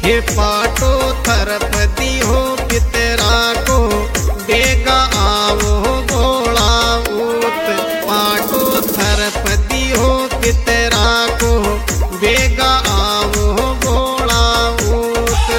हे पाटो थरपति हो पितरा को बेगा आवो भोला ऊत। पाटो थरपति हो पितरा को बेगा आवो भोला ऊत।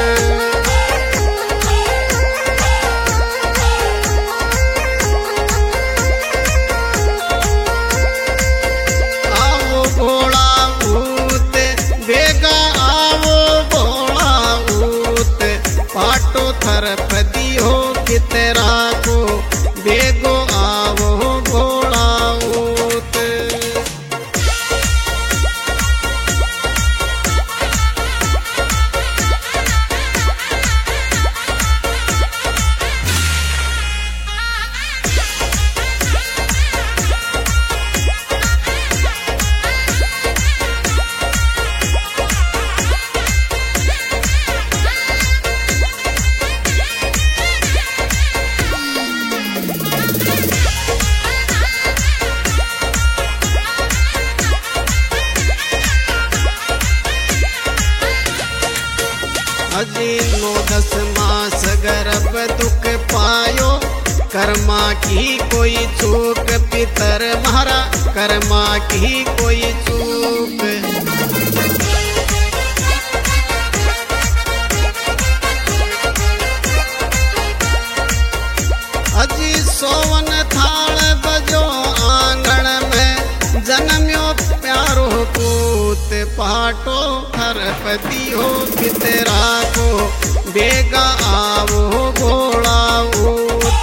आवो भोला ऊत बेगा आवो भोला ऊत। पाटो थरपति हो पितरा को बेगो आवो भोला ऊत। अजी 9-10 मास गर्भ दुख पायो। कर्मा की कोई चूक पितर महारा, कर्मा की कोई चूक। अजी 51 थाल बजो आंगण में, जन्म्यो प्यारो पूत। पाटो थरपति हो पितरा को बेगा आवो भोला ऊत।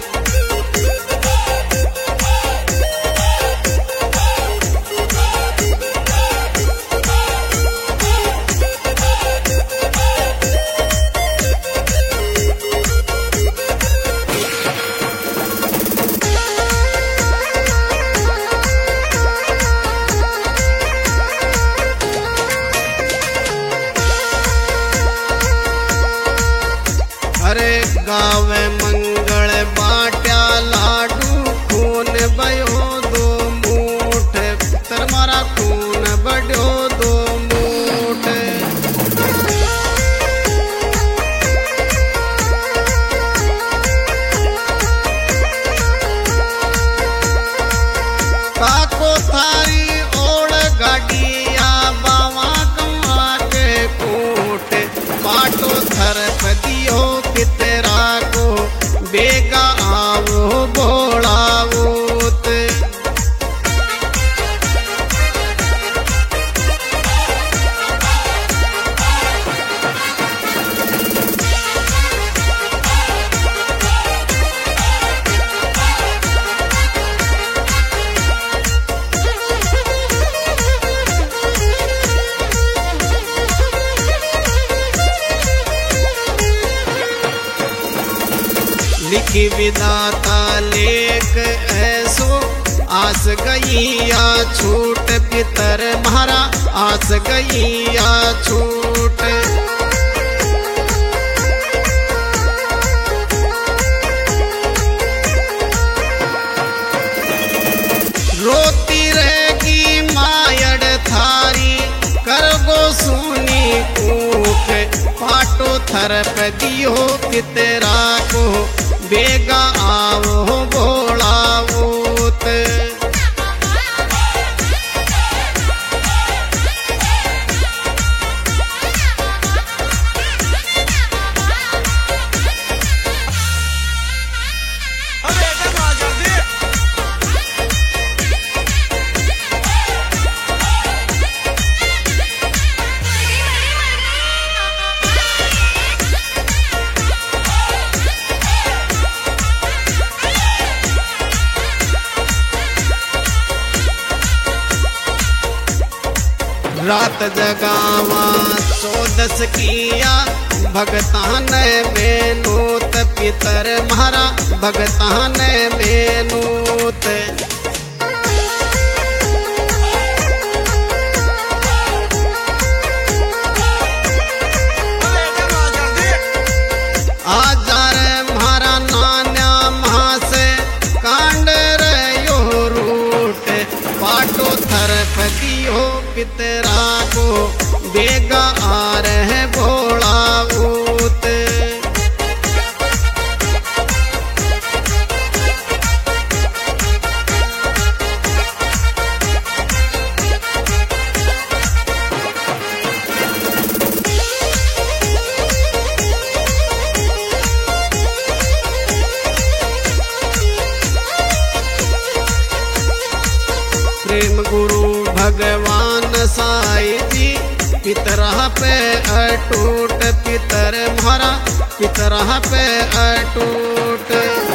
अरे गावे मंगल बाट्या लाडू, खून बयो 2 मूठ। तरमारा खून बढ़ो 2 मूठ। काको थारी ओढ़ गाड़िया बावा कमा के कूट। पाटो थरपति हो पितरा को बेगा आवो भोला ऊत। लिखी विधाता लेख ऐसो, आस गई या छूट। पितर महारा आस गई या छूट। रोती रहेगी मायड़ थारी, करगो सुनी कूक। पाटो थरपति हो पितरा को बेगा आवो भोला ऊत। रात जगावा 14 किया, भगतान बेनूत। पितर महारा भगतान बेनूत। आजार महारा नान्या महा से कांड रयो रूट। पाटो थरपति हो पितरा को बेगा आ रहे भोला पितरा पे अटूट, पितर म्हारा पितरा पे अटूट।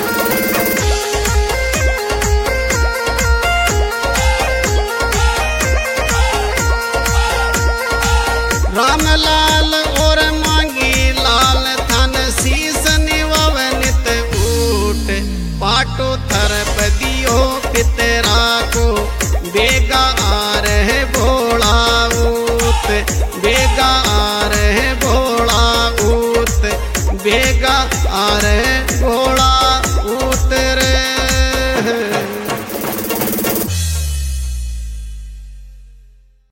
रामलाल और मांगी लाल थन शीस निवव नित ऊट, पाटो थर पदियो पितरा को बेगा आ रहे भोला ऊत, बेगा आ रहे भोला ऊत, बेगा आ रहे